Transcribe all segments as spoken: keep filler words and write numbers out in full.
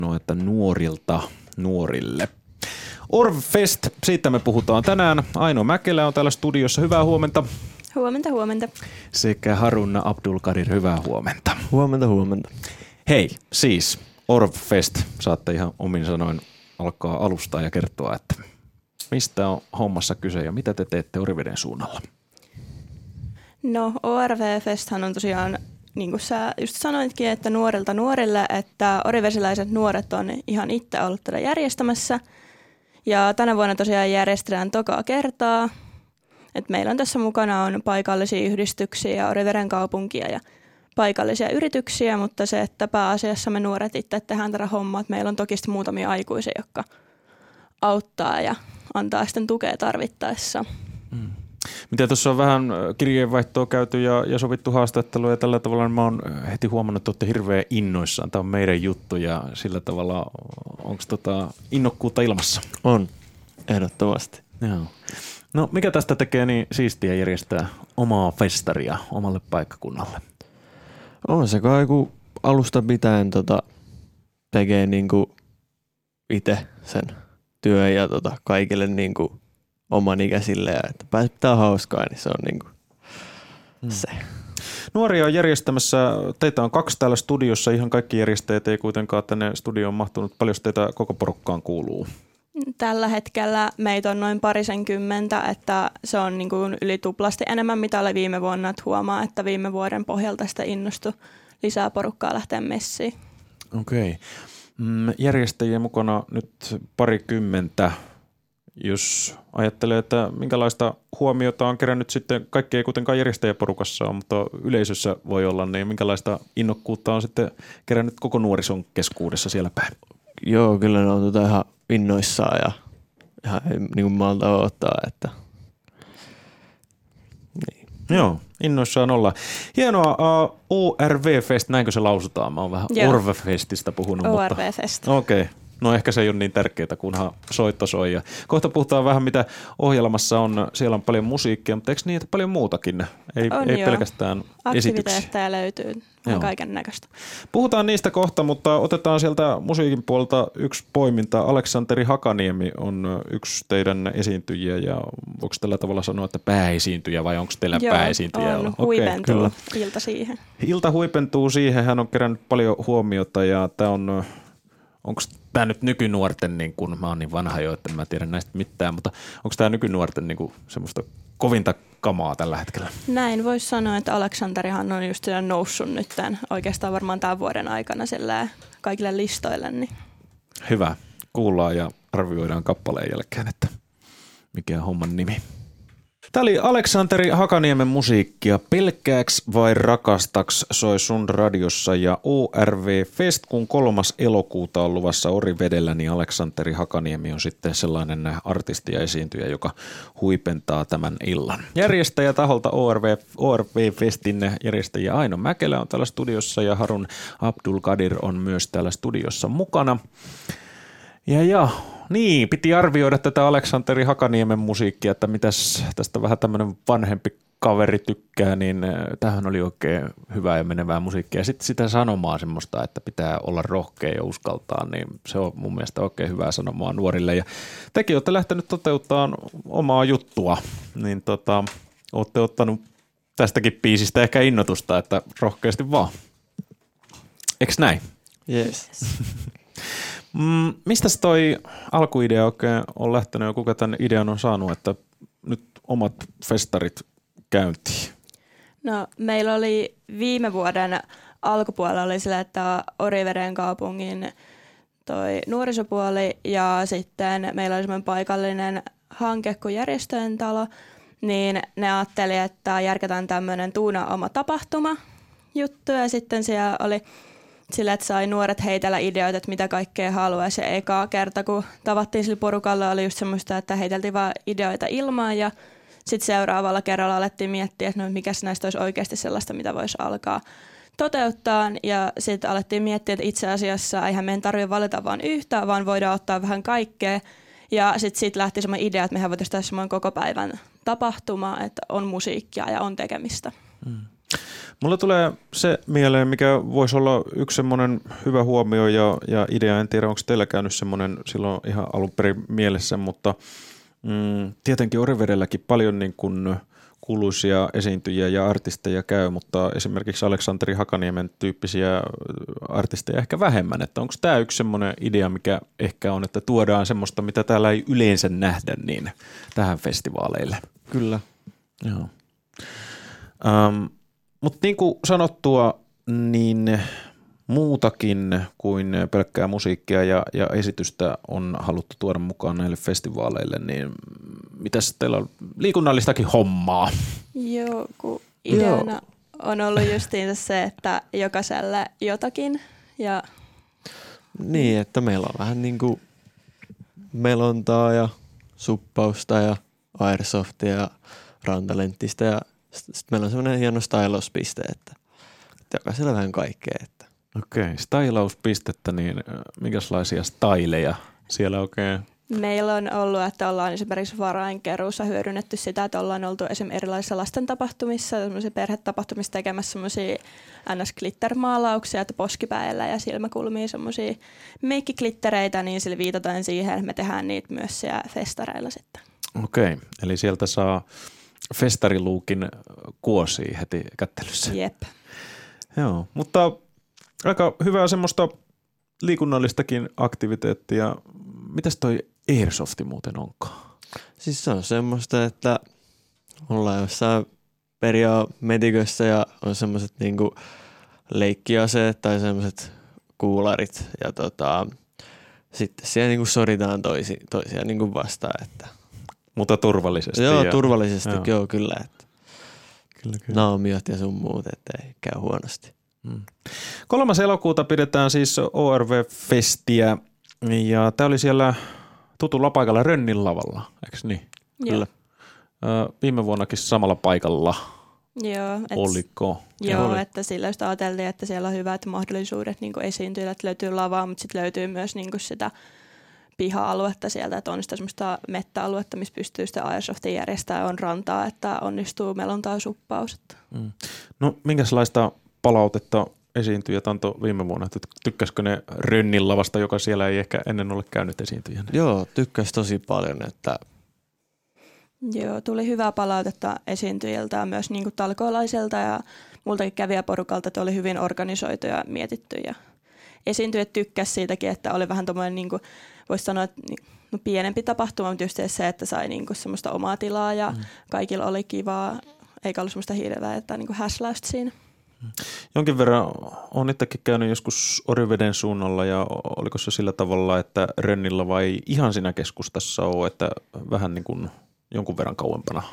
No, että nuorilta nuorille. Orvfest, siitä me puhutaan tänään. Aino Mäkelä on täällä studiossa. Hyvää huomenta. Huomenta, huomenta. Sekä Harun Abdulkadir, hyvää huomenta. Huomenta, huomenta. Hei, siis Orvfest. Saatte ihan omin sanoin alkaa alustaa ja kertoa, että mistä on hommassa kyse ja mitä te teette Oriveden suunnalla? No O R V-festhan on tosiaan, niin kuin sä just sanoitkin, että nuorilta nuorille, että orivesiläiset nuoret on ihan itse ollut tätä järjestämässä. Ja tänä vuonna tosiaan järjestetään tokaa kertaa. Et meillä on tässä mukana on paikallisia yhdistyksiä ja Oriveden kaupunkia ja paikallisia yrityksiä, mutta se, että pääasiassa me nuoret itse tehdään tätä hommaa, että meillä on toki muutamia aikuisia, jotka auttaa ja antaa sitten tukea tarvittaessa. Mm. Mitä tuossa on vähän kirjeenvaihtoa käyty ja, ja sovittu haastattelua ja tällä tavalla, niin mä oon heti huomannut, että olette hirveän innoissaan. Tämä on meidän juttu ja sillä tavalla, onko tota innokkuutta ilmassa? On, ehdottomasti. Joo. No mikä tästä tekee niin siistiä järjestää omaa festaria omalle paikkakunnalle? On se kai, kun alusta pitäen tota, tekee niinku itse sen työn ja tota, kaikille niinku oman ikäisille ja että päättää hauskaa, niin se on niinku hmm. se. Nuoria on järjestämässä, teitä on kaksi täällä studiossa, ihan kaikki järjestäjät ei kuitenkaan tänne studioon mahtunut. Paljon teitä koko porukkaan kuuluu? Tällä hetkellä meitä on noin parisenkymmentä, että se on niin kuin yli tuplasti enemmän mitä oli viime vuonna, että huomaa, että viime vuoden pohjalta sitä innostui lisää porukkaa lähteä messiin. Okei. Järjestäjien mukana nyt parikymmentä. Jos ajattelee, että minkälaista huomiota on kerännyt sitten, kaikki ei kuitenkaan järjestäjäporukassa ole, mutta yleisössä voi olla, niin minkälaista innokkuutta on sitten kerännyt koko nuorison keskuudessa siellä päin? Joo, kyllä ne on tota ihan innoissaan ja ihan niin kuin malta odottaa, että niin. Joo, innoissaan ollaan. Hienoa, uh, O R V-fest, näinkö se lausutaan? Mä oon vähän Orvfestistä puhunut. O R V-fest. Okei. Okay. No ehkä se ei ole niin tärkeää, kunhan soitto soi. Ja kohta puhutaan vähän, mitä ohjelmassa on. Siellä on paljon musiikkia, mutta eikö niitä paljon muutakin? Ei, on ei joo. pelkästään esityksiä. Aktiviteetteja löytyy kaiken näköistä. Puhutaan niistä kohta, mutta otetaan sieltä musiikin puolelta yksi poiminta. Aleksanteri Hakaniemi on yksi teidän esiintyjiä ja voiko tällä tavalla sanoa, että pääesiintyjä vai onko teillä joo, pääesiintyjä? on. Huipentuu okay, ilta siihen. Ilta huipentuu siihen. Hän on kerännyt paljon huomiota ja tämä on... Onko tämä nyt nykynuorten, niin kun mä oon niin vanha jo, että mä tiedän näistä mitään, mutta onko tämä nykynuorten niin kun semmoista kovinta kamaa tällä hetkellä? Näin voisi sanoa, että Aleksantarihan on just noussut nyt tämän, oikeastaan varmaan tämän vuoden aikana kaikille listoille. Niin. Hyvä. Kuullaan ja arvioidaan kappaleen jälkeen, että mikä on homman nimi. Tämä oli Aleksanteri Hakaniemen musiikkia. Pelkkääks vai rakastaks soi sun radiossa ja O R V-fest, kun kolmas elokuuta on luvassa Orivedellä, niin Aleksanteri Hakaniemi on sitten sellainen artisti ja esiintyjä, joka huipentaa tämän illan. Järjestäjä taholta O R V, O R V-festin järjestäjä Aino Mäkelä on täällä studiossa ja Harun Abdulkadir on myös täällä studiossa mukana. Ja ja... Niin, piti arvioida tätä Aleksanteri Hakaniemen musiikkia, että mitäs tästä vähän tämmöinen vanhempi kaveri tykkää, niin tämähän oli oikein hyvää ja menevää musiikkia. Ja sitten sitä sanomaa semmoista, että pitää olla rohkea ja uskaltaa, niin se on mun mielestä oikein hyvää sanomaa nuorille. Ja tekin olette lähtenyt toteuttamaan omaa juttua, niin tota, olette ottanut tästäkin biisistä ehkä innotusta, että rohkeasti vaan. Eiks näin? Yes. Mm, mistä toi alkuidea oikein on lähtenyt ja kuka tämän idean on saanut, että nyt omat festarit käyntiin? No meillä oli viime vuoden alkupuolella oli sillä, että Oriveden kaupungin toi nuorisopuoli ja sitten meillä oli semmoinen paikallinen hanke kuin järjestöjen talo, niin ne ajatteli, että järkätään tämmöinen Tuuna oma tapahtuma juttu ja sitten siellä oli sillä, että sai nuoret heitellä ideoita, että mitä kaikkea haluaisi. Ja eka kerta, kun tavattiin sillä porukalla, oli just semmoista, että heiteltiin vaan ideoita ilmaan. Ja sitten seuraavalla kerralla alettiin miettiä, että no, mikä näistä olisi oikeasti sellaista, mitä voisi alkaa toteuttaa. Ja sitten alettiin miettiä, että itse asiassa eihän meidän tarvitse valita vain yhtä, vaan voidaan ottaa vähän kaikkea. Ja sitten siitä lähti semmoinen idea, että mehän voitaisiin tehdä semmoinen koko päivän tapahtuma, että on musiikkia ja on tekemistä. Hmm. Mulla tulee se mieleen, mikä voisi olla yksi semmoinen hyvä huomio ja, ja idea. En tiedä, onko teillä käynyt semmoinen silloin ihan alun perin mielessä, mutta mm, tietenkin Orivedelläkin paljon niin kuin kuuluisia esiintyjiä ja artisteja käy, mutta esimerkiksi Aleksanteri Hakaniemen tyyppisiä artisteja ehkä vähemmän. Että onko tämä yksi semmoinen idea, mikä ehkä on, että tuodaan semmoista, mitä täällä ei yleensä nähdä, niin tähän festivaaleille? Kyllä. Joo. Um, mutta niin kuin sanottua, niin muutakin kuin pelkkää musiikkia ja, ja esitystä on haluttu tuoda mukaan näille festivaaleille, niin mitäs teillä on liikunnallistakin hommaa? Joo, kun ideana Joo. on ollut justiinsa se, että jokaiselle jotakin. Ja niin, että meillä on vähän niin kuin melontaa ja suppausta ja airsoftia ja rantalenttistä ja sitten meillä on semmoinen hieno stylauspiste, että, että jokaisella vähän kaikkea. Että. Okei, stylauspistettä, niin minkälaisia styleja siellä oikein? Meillä on ollut, että ollaan esimerkiksi varainkeruussa hyödynnetty sitä, että ollaan oltu esimerkiksi erilaisissa lasten tapahtumissa, perhetapahtumissa tekemässä semmoisia ns. Glittermaalauksia, että poskipäillä ja silmäkulmiin semmoisia meikkiglittereitä, niin sillä viitataan siihen, että me tehdään niitä myös siellä festareilla sitten. Okei, eli sieltä saa festariluukin kuosia heti kättelyssä. Jep. Joo, mutta aika hyvää semmoista liikunnallistakin aktiviteettia. Mitäs toi airsofti muuten onkaan? Siis se on semmoista, että ollaan jossain periaametikössä ja on semmoiset niinku leikkiaseet tai semmoiset kuularit ja tota, sitten siellä niinku soritaan toisi, toisiaan niinku vastaan. Että. Mutta turvallisesti. Joo, ja turvallisesti, joo, joo kyllä. Että kyllä, kyllä. naamiot ja sun muut, ettei käy huonosti. Hmm. Kolmas elokuuta pidetään siis O R V-festiä ja tämä oli siellä tutulla paikalla Rönnin lavalla, eikö niin? Joo. Kyllä. Ö, viime vuonnakin samalla paikalla. Joo. Et, Oliko? Joo, oli. että sillä just ajateltiin, että siellä on hyvät mahdollisuudet niin esiintyä, että löytyy lavaa, mutta sitten löytyy myös niin sitä piha-aluetta sieltä, että on sitä semmoista mettäaluetta, missä pystyy sitä airsoftia järjestämään, on rantaa, että onnistuu melontaa suppaus. Mm. No minkälaista palautetta esiintyjät antoi viime vuonna? Tykkäskö ne Rönnin lavasta, joka siellä ei ehkä ennen ole käynyt esiintyjänä? Joo, tykkäs tosi paljon, että Joo, tuli hyvää palautetta esiintyjiltä ja myös niin kuin talkoolaiselta ja multakin kävijäporukalta, että oli hyvin organisoitu ja mietitty. Ja esiintyjät tykkäsivät siitäkin, että oli vähän tuommoinen, niin kuin, voisi sanoa, että no, pienempi tapahtuma, mutta just se, että sai niin kuin semmoista omaa tilaa ja mm. kaikilla oli kivaa, eikä ollut semmoista hirveää että niin kuin häsläystä siinä. Jonkin verran olen itsekin käynyt joskus Oriveden suunnalla ja oliko se sillä tavalla, että Rönnillä vai ihan siinä keskustassa ole, että vähän niin kuin jonkun verran kauempana?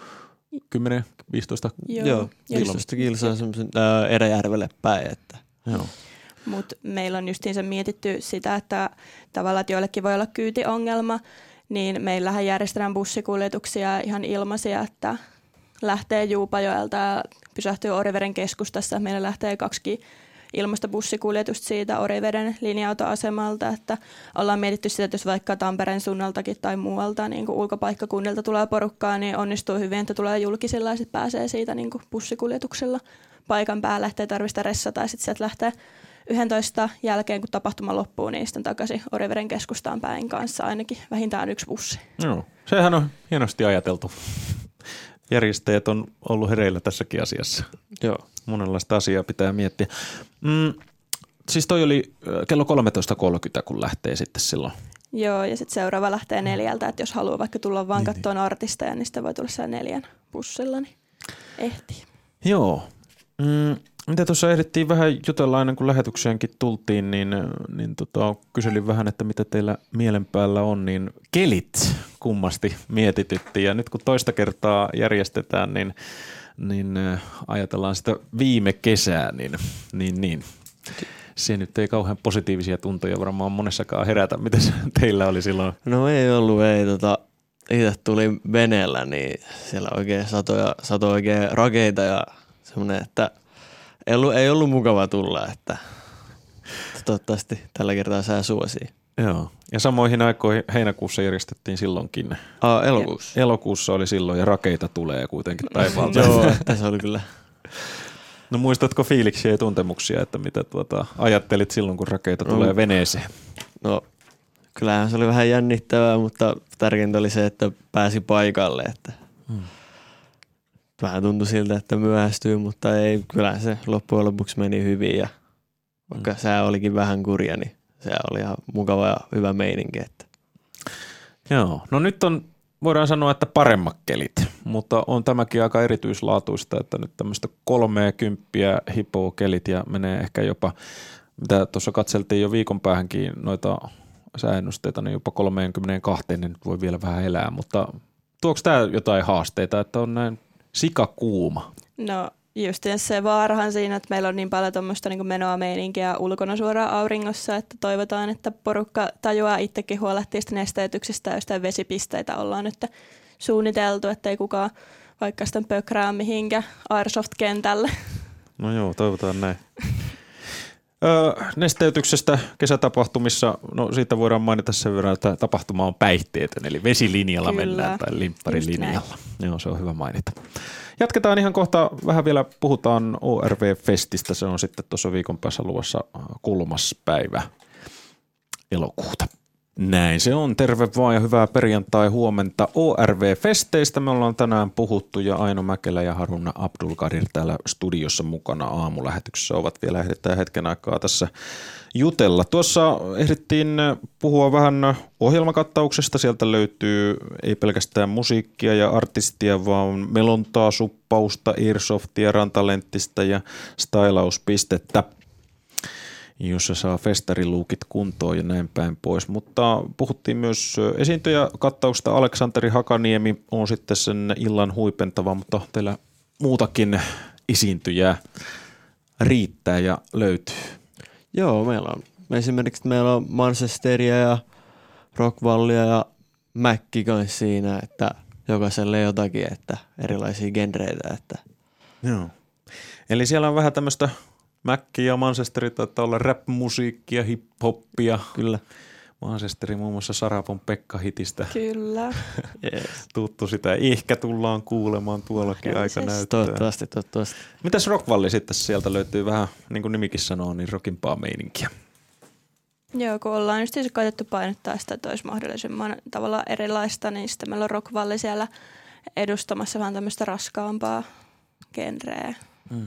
kymmenen viisitoista Joo, Joo viisitoista kilsaa semmoisen ää, Eräjärvelle päin. Että. Joo. Mutta meillä on justiinsa mietitty sitä, että tavallaan että joillekin voi olla kyytiongelma, niin meillähän järjestetään bussikuljetuksia ihan ilmaisia, että lähtee Juupajoelta ja pysähtyy Oriveden keskustassa. Meillä lähtee kaksi ilmaista bussikuljetusta siitä Oriveden linja-autoasemalta, että ollaan mietitty sitä, että jos vaikka Tampereen suunnaltakin tai muualta niin kuin ulkopaikkakunnilta tulee porukkaa, niin onnistuu hyvin, että tulee julkisilla ja sitten pääsee siitä niin kuin bussikuljetuksella paikan päälle, ettei tarvitse ressata ja sitten sieltä lähtee yksitoista jälkeen, kun tapahtuma loppuu, niin sitten takaisin Oriveden keskustaan päin kanssa ainakin vähintään yksi bussi. Joo, sehän on hienosti ajateltu. Järjestäjät on ollut hereillä tässäkin asiassa. Joo. Monenlaista asiaa pitää miettiä. Mm, siis toi oli kello kolmetoista kolmekymmentä, kun lähtee sitten silloin. Joo, ja sitten seuraava lähtee neljältä, että jos haluaa vaikka tulla vaan niin, katsomaan artisteja, niin sitten voi tulla siellä neljän bussilla, niin ehtii. Joo. Mm, mitä tuossa ehdittiin vähän jutella ennen kuin lähetykseenkin tultiin, niin, niin tota, kyselin vähän, että mitä teillä mielen päällä on, niin kelit kummasti mietitytti. Ja nyt kun toista kertaa järjestetään, niin, niin ajatellaan sitä viime kesää, niin, niin, niin. Se nyt ei kauhean positiivisia tuntoja varmaan monessakaan herätä. Miten teillä oli silloin? No ei ollut, ei. Tota, itse tuli veneellä, niin siellä oikein satoja, sato oikein rakeita ja semmoinen, että ei ollut, ei ollut mukava tulla, että toivottavasti tällä kertaa sää suosii. Joo, ja samoihin aikoihin heinäkuussa järjestettiin silloinkin. Aa, elokuussa. Elokuussa oli silloin ja rakeita tulee kuitenkin taivaalta. Joo, että se oli kyllä No muistatko fiiliksiä ja tuntemuksia, että mitä tuota, ajattelit silloin, kun rakeita tulee No. veneeseen? No kyllähän se oli vähän jännittävää, mutta tärkeintä oli se, että pääsi paikalle. Että Hmm. vähän tuntui siltä, että myöhästyy, mutta ei, kyllä se loppujen lopuksi meni hyvin ja vaikka Hmm. sää olikin vähän kurja, niin se oli ihan mukava ja hyvä meininki. Että. Joo, no nyt on, voidaan sanoa, että paremmat kelit, mutta on tämäkin aika erityislaatuista, että nyt tämmöistä kolmea kymppiä hipoo kelit ja menee ehkä jopa, mitä tuossa katseltiin jo viikon päähänkin noita sääennusteita, niin jopa kolmekymmentäkaksi, niin nyt voi vielä vähän elää, mutta tuoks tämä jotain haasteita, että on näin sikakuuma? No just se vaarahan siinä, että meillä on niin paljon tuommoista niin menoa meininkiä ulkona suoraan auringossa, että toivotaan, että porukka tajuaa itsekin huolehtia sitä nesteytyksistä ja jostain vesipisteitä ollaan nyt suunniteltu, ettei kukaan vaikka sitten pökrää mihinkä Airsoft-kentälle. No joo, toivotaan näin. Öö, nesteytyksestä kesätapahtumissa, no siitä voidaan mainita sen verran, että tapahtuma on päihteetön, eli vesilinjalla Kyllä. mennään tai limpparilinjalla. Joo, se on hyvä mainita. Jatketaan ihan kohta, vähän vielä puhutaan O R V-festistä, se on sitten tuossa viikon päässä luvassa kolmas päivä elokuuta. Näin se on. Terve vaan ja hyvää perjantai huomenta O R V-festeistä. Me ollaan tänään puhuttu ja Aino Mäkelä ja Haruna Abdulkadir täällä studiossa mukana aamulähetyksessä ovat vielä ehditään hetken aikaa tässä jutella. Tuossa ehdittiin puhua vähän ohjelmakattauksesta. Sieltä löytyy ei pelkästään musiikkia ja artistia, vaan melontaa, suppausta, airsoftia, rantalenttistä ja stylauspistettä, jossa saa festariluukit kuntoon ja näin päin pois. Mutta puhuttiin myös esiintyjäkattauksesta. Aleksanteri Hakaniemi on sitten sen illan huipentava, mutta teillä muutakin esiintyjää riittää ja löytyy. Joo, meillä on esimerkiksi meillä on Manchesteria ja Rockvallia ja Mäkki kanssa siinä, että jokaiselle jotakin, että erilaisia genreitä. Että. Joo. Eli siellä on vähän tämmöistä Mäkki ja Manchesteri taitaa olla rap-musiikkia, hip-hoppia. Kyllä. Manchesteri muun muassa Sarapon Pekka-hitistä. Kyllä. Yes. Tuttu sitä. Ehkä tullaan kuulemaan tuollakin aika näyttää. Toivottavasti, toivottavasti. Mitäs Rockvalli sitten sieltä löytyy vähän, niin kuin nimikin sanoo, niin rockimpaa meininkiä? Joo, kun ollaan just koetettu painottaa sitä, että olisi mahdollisimman tavalla erilaista, niin sitten meillä on Rockvalli siellä edustamassa vähän tämmöistä raskaampaa genreä. Hmm.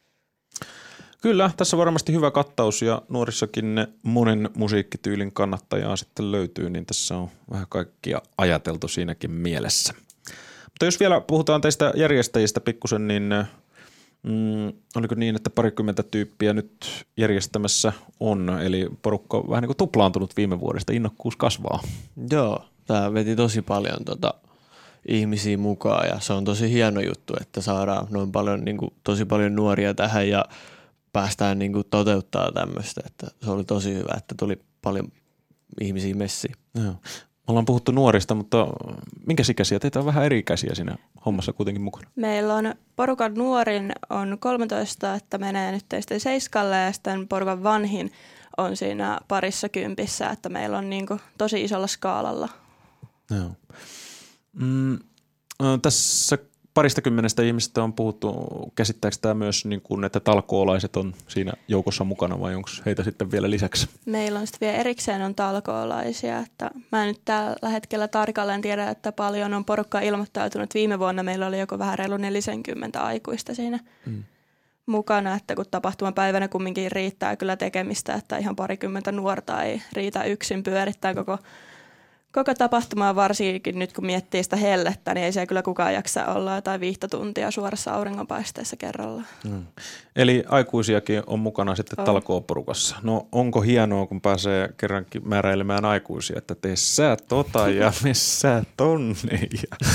Kyllä, tässä varmasti hyvä kattaus ja nuorissakin monen musiikkityylin kannattajaa sitten löytyy, niin tässä on vähän kaikkia ajateltu siinäkin mielessä. Mutta jos vielä puhutaan teistä järjestäjistä pikkusen, niin mm, oliko niin, että parikymmentä tyyppiä nyt järjestämässä on, eli porukka on vähän niin kuin tuplaantunut viime vuodesta, innokkuus kasvaa. Joo, tämä veti tosi paljon tota, ihmisiä mukaan ja se on tosi hieno juttu, että saadaan noin paljon, niin kuin, tosi paljon nuoria tähän ja päästään niin kuin toteuttaa tämmöistä, että se oli tosi hyvä, että tuli paljon ihmisiä messiin. Joo. Me ollaan puhuttu nuorista, mutta minkä ikäisiä? Teitä on vähän eri ikäisiä siinä hommassa kuitenkin mukana. Meillä on porukan nuorin on kolmetoista, että menee nyt sitten seiskalle ja sitten porukan vanhin on siinä parissa kympissä, että meillä on niin kuin tosi isolla skaalalla. Joo. Mm, tässä parista kymmenestä ihmisestä on puhuttu, käsittääkö tämä myös, niin kuin, että talkoolaiset on siinä joukossa mukana vai onko heitä sitten vielä lisäksi? Meillä on sitten vielä erikseen on talkoolaisia, että mä en nyt tällä hetkellä tarkalleen tiedä, että paljon on porukkaa ilmoittautunut. Viime vuonna meillä oli joko vähän reilu neljäkymmentä aikuista siinä mm. mukana, että kun tapahtumapäivänä kumminkin riittää kyllä tekemistä, että ihan parikymmentä nuorta ei riitä yksin pyörittää koko Koko tapahtumaa varsinkin nyt, kun miettii sitä hellettä, niin ei se kyllä kukaan jaksa olla jotain viittä tuntia suorassa auringonpaisteessa kerralla. Mm. Eli aikuisiakin on mukana sitten on. talkooporukassa. No onko hienoa, kun pääsee kerrankin määräilemään aikuisia, että tee sä tota ja me sä tonne. Ja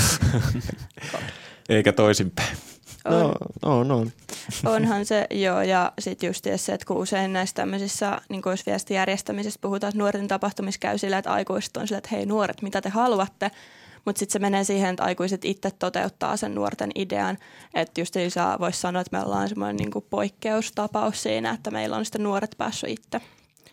eikä toisinpäin. On. No, on, on. Onhan se, joo, ja sitten just se, että kun usein näissä tämmöisissä, niin kuin jos viesti järjestämisestä puhutaan, että nuorten tapahtumissa käy sillä, että aikuiset on sillä, että hei nuoret, mitä te haluatte, mutta sitten se menee siihen, että aikuiset itse toteuttaa sen nuorten idean, että just saa voisi sanoa, että me ollaan semmoinen niin kuin poikkeustapaus siinä, että meillä on sitten nuoret päässyt itse,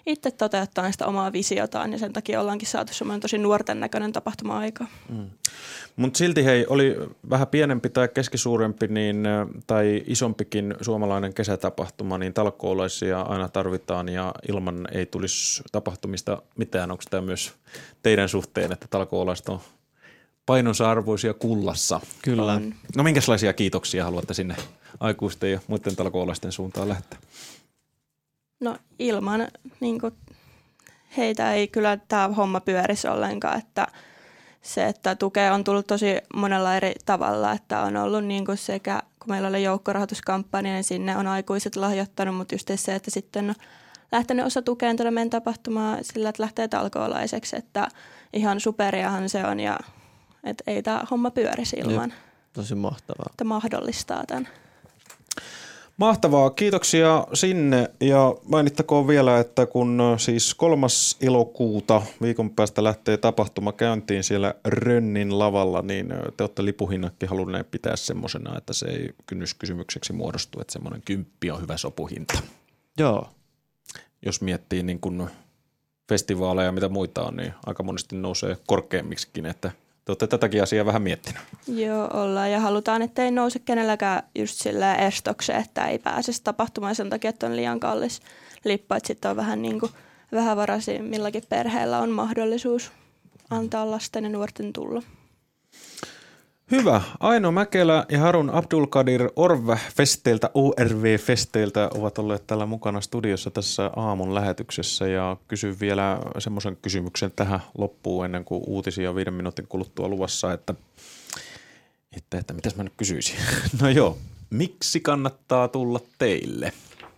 itse toteuttaa sitä omaa visiotaan ja sen takia ollaankin saatu semmoinen tosi nuorten näköinen tapahtuma-aika. Mm. Mutta silti hei, oli vähän pienempi tai keskisuurempi niin, tai isompikin suomalainen kesätapahtuma, niin talkoolaisia aina tarvitaan ja ilman ei tulisi tapahtumista mitään. Onko tämä myös teidän suhteen, että talkoolaiset on painonsa arvoisia kullassa? Kyllä. On. No minkälaisia kiitoksia haluatte sinne aikuisten ja muiden talkoolaisten suuntaan lähettää? No ilman niin kuin, heitä ei kyllä tämä homma pyörisi ollenkaan, että se, että tukea on tullut tosi monella eri tavalla, että on ollut niin kuin sekä, kun meillä oli joukkorahoituskampanja, niin sinne on aikuiset lahjoittanut, mutta just se, että sitten on lähtenyt osa tukeen tuonne meidän tapahtumaa sillä, että lähtee talkoolaiseksi, että ihan superiahan se on ja että ei tämä homma pyörisi ilman, Jep, tosi mahtavaa. että mahdollistaa tämän. Mahtavaa, kiitoksia sinne ja mainittakoon vielä, että kun siis kolmas elokuuta viikon päästä lähtee tapahtuma käyntiin siellä Rönnin lavalla, niin te olette lipuhinnatkin halunneet pitää semmosena, että se ei kynnyskysymykseksi muodostu, että semmoinen kymppi on hyvä sopuhinta. Joo. Jos miettii niin kun festivaaleja ja mitä muita on, niin aika monesti nousee korkeammiksikin, että te olette tätäkin asiaa vähän miettinyt. Joo, ollaan ja halutaan, että ei nouse kenelläkään just silleen estokseen, että ei pääsisi tapahtumaan sen takia, että on liian kallis lippu. Että sitten on vähän niin kuin vähävaraisimmilläkin perheellä on mahdollisuus antaa lasten ja nuorten tulla. Hyvä. Aino Mäkelä ja Harun Abdulkadir Orve-festeiltä, O R V-festeiltä ovat olleet täällä mukana studiossa tässä aamun lähetyksessä ja kysyn vielä semmoisen kysymyksen tähän loppuun ennen kuin uutisia viiden minuutin kuluttua luvassa, että, että, että mitäs mä nyt kysyisin. No joo, miksi kannattaa tulla teille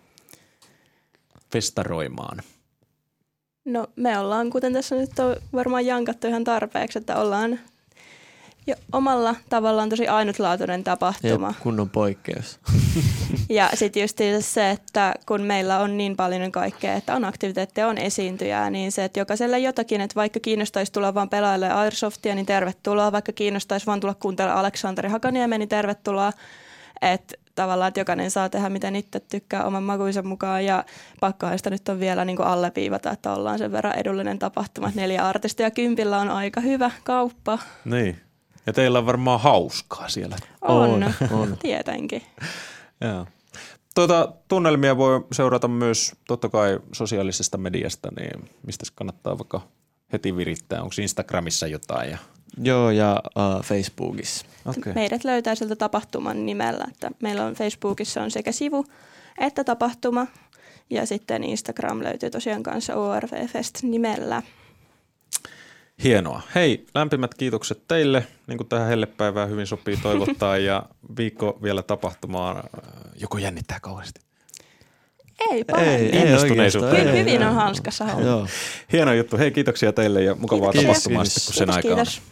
festaroimaan? No me ollaan, kuten tässä nyt on varmaan jankattu ihan tarpeeksi, että ollaan jo omalla tavallaan tosi ainutlaatuinen tapahtuma. Jep, kunnon poikkeus. Ja sitten just se, että kun meillä on niin paljon kaikkea, että on aktiviteetteja, on esiintyjää, niin se, että jokaiselle jotakin, että vaikka kiinnostaisi tulla vaan pelaajalle Airsoftia, niin tervetuloa. Vaikka kiinnostaisi vaan tulla kuuntelemaan Aleksanteri Hakaniemen, niin tervetuloa. Että tavallaan, että jokainen saa tehdä, miten itse tykkää oman makuisen mukaan. Ja pakkohan sitä nyt on vielä niin kuin alleviivata, että ollaan sen verran edullinen tapahtuma. Neljä artistia kympillä on aika hyvä kauppa. Niin. Ja teillä on varmaan hauskaa siellä. On, On, on. tietenkin. Joo. Tuota, tunnelmia voi seurata myös totta kai sosiaalisesta mediasta, niin mistä kannattaa vaikka heti virittää? Onko Instagramissa jotain? Ja... Joo, ja uh, Facebookissa. Okay. Meidät löytää sieltä tapahtuman nimellä, että meillä on Facebookissa on sekä sivu että tapahtuma ja sitten Instagram löytyy tosiaan kanssa O R V Fest nimellä. Hienoa. Hei, lämpimät kiitokset teille. Niin kuin tähän hellepäivään hyvin sopii toivottaa ja viikko vielä tapahtumaan. Joko jännittää kauheasti? Ei pahemmin. Ei, ei Innostuneisuutta. oikeastaan. Hy- Ei, hyvin ei, on ei. hanskassa homma. Joo. Hieno juttu. Hei, kiitoksia teille ja mukavaa Kiitoksia. tapahtumaa sitten, kun sen Kiitos, aika on. kiitos.